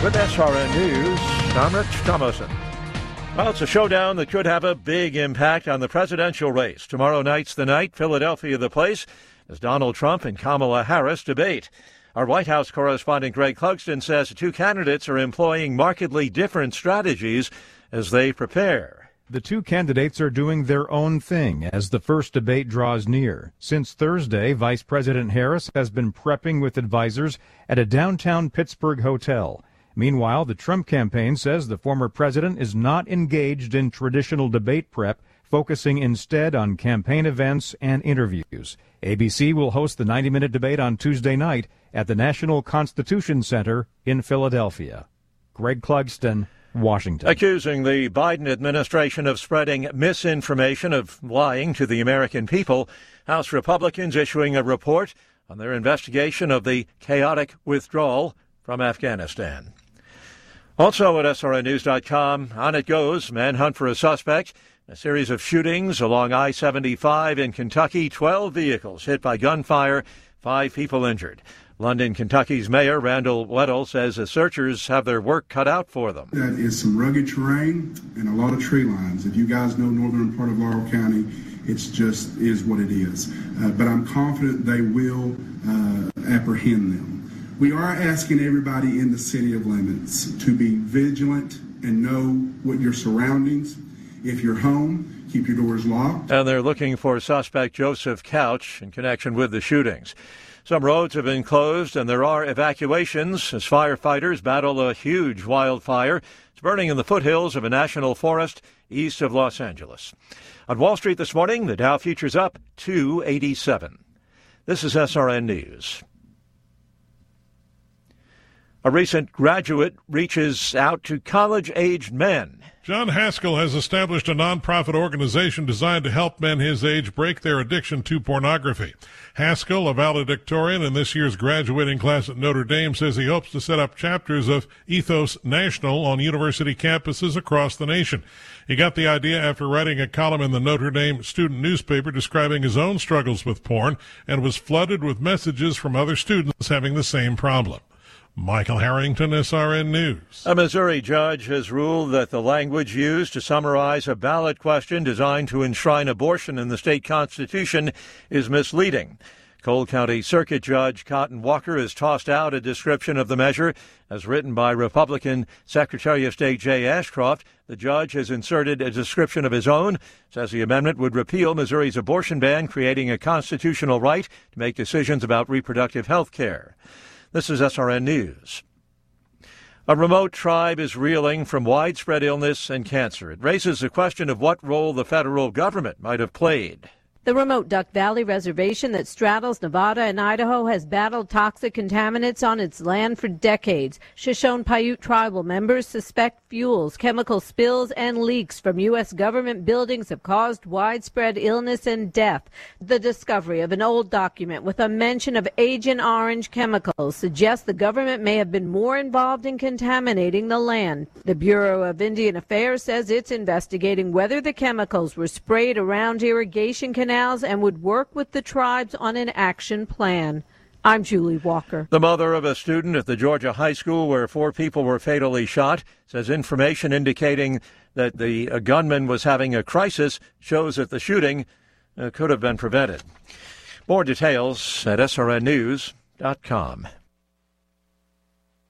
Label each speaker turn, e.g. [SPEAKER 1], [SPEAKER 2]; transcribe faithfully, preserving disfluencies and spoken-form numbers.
[SPEAKER 1] With S R N News, I'm Rich Thomason. Well, it's a showdown that could have a big impact on the presidential race. Tomorrow night's the night, Philadelphia the place, as Donald Trump and Kamala Harris debate. Our White House correspondent Greg Clugston says the two candidates are employing markedly different strategies as they prepare.
[SPEAKER 2] The two candidates are doing their own thing as the first debate draws near. Since Thursday, Vice President Harris has been prepping with advisors at a downtown Pittsburgh hotel. Meanwhile, the Trump campaign says the former president is not engaged in traditional debate prep, focusing instead on campaign events and interviews. A B C will host the ninety-minute debate on Tuesday night at the National Constitution Center in Philadelphia. Greg Clugston, Washington.
[SPEAKER 1] Accusing the Biden administration of spreading misinformation, of lying to the American people, House Republicans issuing a report on their investigation of the chaotic withdrawal from Afghanistan. Also at S R N news dot com, on it goes, manhunt for a suspect. A series of shootings along I seventy-five in Kentucky, twelve vehicles hit by gunfire, five people injured. London, Kentucky's Mayor Randall Weddle says the searchers have their work cut out for them.
[SPEAKER 3] That is some rugged terrain and a lot of tree lines. If you guys know northern part of Laurel County, it's just is what it is. Uh, but I'm confident they will uh, apprehend them. We are asking everybody in the city of Lemons to be vigilant and know what your surroundings. If you're home, keep your doors locked.
[SPEAKER 1] And they're looking for suspect Joseph Couch in connection with the shootings. Some roads have been closed and there are evacuations as firefighters battle a huge wildfire. It's burning in the foothills of a national forest east of Los Angeles. On Wall Street this morning, the Dow futures up two eighty-seven. This is S R N News. A recent graduate reaches out to college-aged men.
[SPEAKER 4] John Haskell has established a nonprofit organization designed to help men his age break their addiction to pornography. Haskell, a valedictorian in this year's graduating class at Notre Dame, says he hopes to set up chapters of Ethos National on university campuses across the nation. He got the idea after writing a column in the Notre Dame student newspaper describing his own struggles with porn and was flooded with messages from other students having the same problem. Michael Harrington, S R N News.
[SPEAKER 1] A Missouri judge has ruled that the language used to summarize a ballot question designed to enshrine abortion in the state constitution is misleading. Cole County Circuit Judge Cotton Walker has tossed out a description of the measure as written by Republican Secretary of State Jay Ashcroft. The judge has inserted a description of his own, says the amendment would repeal Missouri's abortion ban, creating a constitutional right to make decisions about reproductive health care. This is S R N News. A remote tribe is reeling from widespread illness and cancer. It raises the question of what role the federal government might have played.
[SPEAKER 5] The remote Duck Valley Reservation that straddles Nevada and Idaho has battled toxic contaminants on its land for decades. Shoshone-Paiute tribal members suspect fuels, chemical spills, and leaks from U S government buildings have caused widespread illness and death. The discovery of an old document with a mention of Agent Orange chemicals suggests the government may have been more involved in contaminating the land. The Bureau of Indian Affairs says it's investigating whether the chemicals were sprayed around irrigation canals and would work with the tribes on an action plan. I'm Julie Walker.
[SPEAKER 1] The mother of a student at the Georgia high school where four people were fatally shot says information indicating that the uh, gunman was having a crisis shows that the shooting uh, could have been prevented. More details at S R N news dot com.